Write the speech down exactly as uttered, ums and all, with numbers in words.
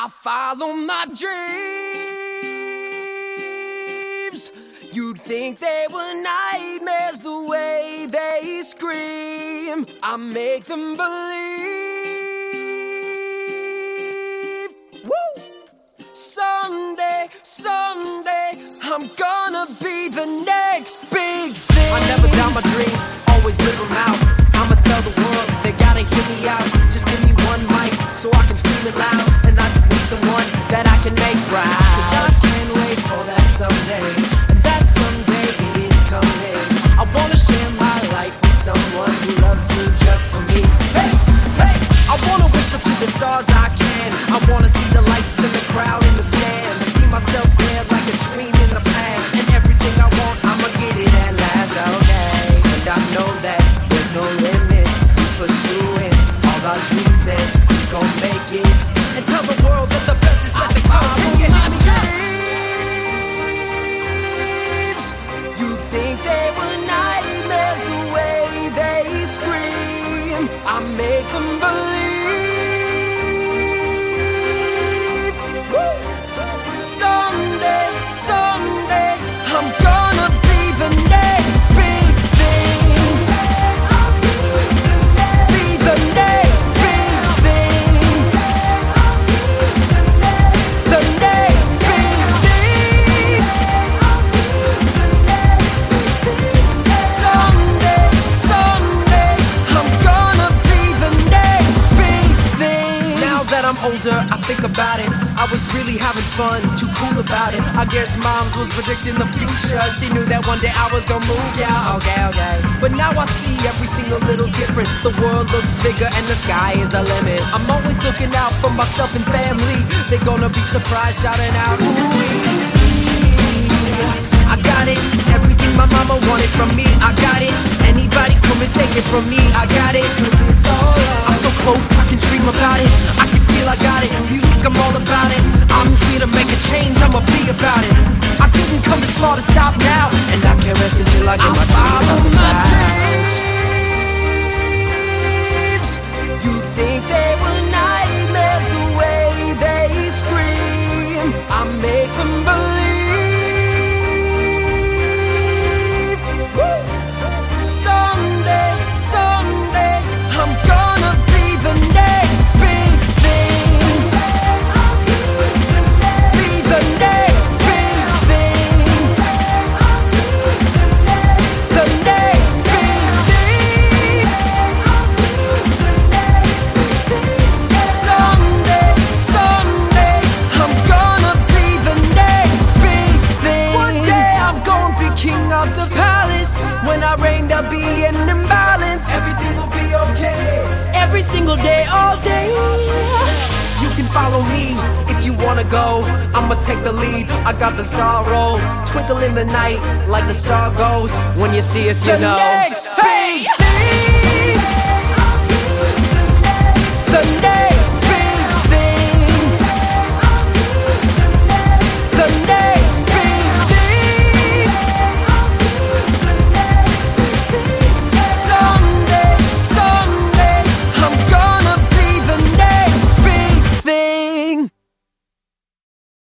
I follow my dreams. You'd think they were nightmares the way they scream. I make them believe. Woo! Someday, someday, I'm gonna be the next big thing. I never doubt my dreams, always live them out. I'ma tell the world, they gotta hear me out. Just give me one mic, so I can scream it loud. And I just need someone that I can make proud. Cause I can't wait for that someday. And that someday it is coming. I wanna share my life with someone who loves me just for me. Hey, hey, I wanna wish up to the stars I can. I wanna see the lights in the crowd in the stands. See myself there like a dream in the past. And everything I want, I'ma get it at last, okay. And I know that there's no limit. We pursuing all our dreams and we gon' make it. And tell the world that the best is yet to come. Can you hear me now? You'd think they were nightmares the way they scream. I make them believe. Woo! Someday, someday, I'm gonna be the next big thing. Be the next big thing. The next big thing. Someday, someday, I'm gonna be the next big thing. Now that I'm older, I think about it. I was really having fun, too cool about it. I guess moms was predicting the future. She knew that one day I was gonna move, yeah, okay, okay. But now I see everything a little different. The world looks bigger and the sky is the limit. I'm always looking out for myself and family. They're gonna be surprised, shouting out, ooh-wee. I got it, everything my mama wanted from me, I got it. Anybody come and take it from me, I got it. Cause it's all love. I'm so close, I can dream about it. I can feel I got it, music, I'm all about it. I'm here to make a change, I'ma be about it. I didn't come this far to stop now, and I can't rest until I get my dreams out the clouds. You'd think they were nightmares the way they scream. I make them believe. Woo! Someday, someday, I'm gonna be the next big thing. Be the next big thing. The next big thing. Someday, someday, I'm gonna be the next big thing. One day I'm gonna be king of the palace. When I reign there'll be an imbalance. Everything will be okay. Every single day, all day. You can follow me if you wanna go. I'ma take the lead, I got the star roll. Twinkle in the night like the star goes. When you see us, you know. The next big thing.